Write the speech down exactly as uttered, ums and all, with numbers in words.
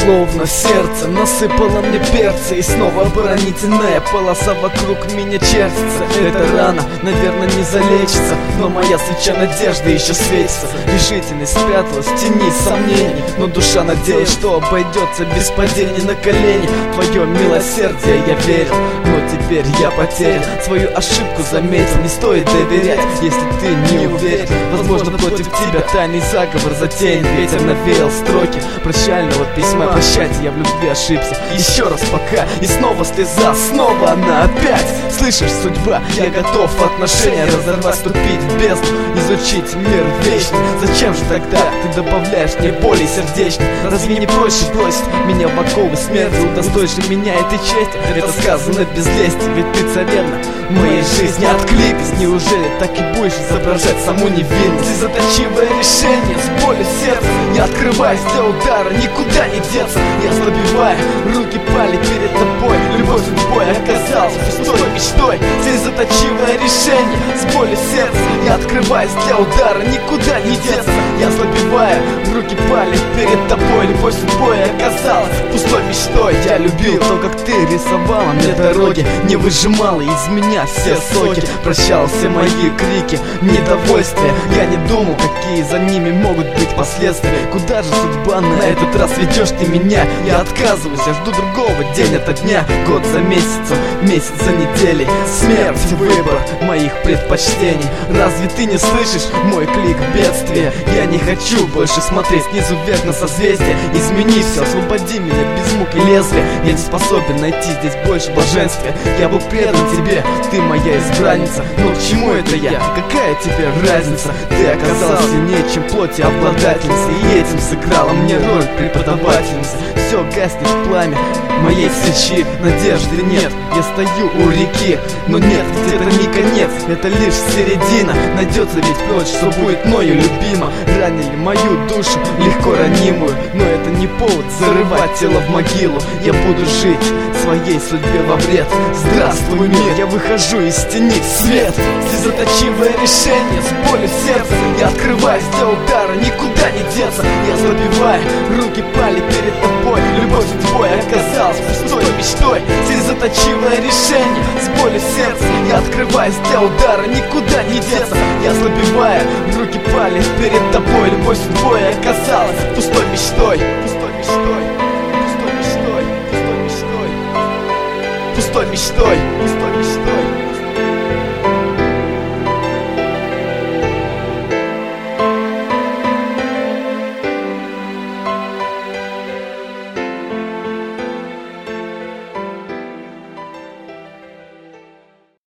Словно сердце насыпало мне перца, и снова оборонительная полоса вокруг меня чертится. Эта рана, наверное, не залечится, но моя свеча надежды еще светится. Решительность спряталась в тени сомнений, но душа надеялась, что обойдется без падений на колени. В твое милосердие я верил, но теперь я потерян. Свою ошибку заметил, не стоит доверять, если ты не уверен. Возможно, против тебя тайный заговор затеян. Ветер навеял строки прощального письма. Прощайте, я в любви ошибся. Еще раз пока, и снова слеза, снова она опять. Слышишь, судьба, я готов отношения разорвать, ступить в бездну, изучить мир вечный. Зачем же тогда ты добавляешь мне боли сердечной? Разве не проще бросить меня в оковы смерти? Удостоишь ли меня этой чести? Это сказано без лести, ведь ты царевна моей жизни. Откликнись, неужели так и будешь изображать саму невинность? Слезоточивое решение, с болью сердца я открываюсь для удара, никуда не деться. Я ослабеваю, руки пали перед тобой. Любовь судьбой оказалась пустой мечтой. Слезоточивое решение, с болью сердца я открываюсь для удара, никуда не деться. Я ослабеваю, руки пали перед тобой. Любовь судьбой оказалась пустой мечтой. Я любил то, как ты рисовала мне дороги, не выжимала из меня все соки, прощала все мои крики недовольствия. Я не думал, какие за ними могут быть последствия. Куда же судьба на этот раз ведешь ты меня? Я отказываюсь, я жду другого день ото дня, год за месяцем, месяц за неделей. Смерть — выбор моих предпочтений. Разве ты не слышишь мой клик бедствия? Я не хочу больше смотреть снизу вверх на созвездие. Измени все, освободи меня без мук и лезвия. Я не способен найти здесь больше блаженствия. Я был предан тебе, ты моя избранница. Но к чему это я? Какая тебе разница? Ты оказалась сильнее, чем плоти обладательницы, и этим сыграла мне роль преподавательницы. Все гаснет пламя моей свечи, надежды нет. Я стою у реки, но нет, где-то не конец, это лишь середина. Найдется ведь ночь, что будет мною любима. Ранили мою душу, легко ранимую, но это не повод зарывать тело в могилу. Я буду жить своей судьбе во вред. Здравствуй, мир, я выхожу из тени в свет. Слезоточивое решение, с болью сердца я открываюсь для удара, никуда не деться. Я забиваю, руки пали перед тобой. Любовь судьбой оказалась пустой мечтой. Слезоточивое решение, с болью сердца я открываюсь для удара, никуда не деться. Я забиваю, руки пали перед тобой. Любовь судьбой оказалась пустой мечтой. Пустой мечтой, пустой мечтой, пустой мечтой, пустой мечтой.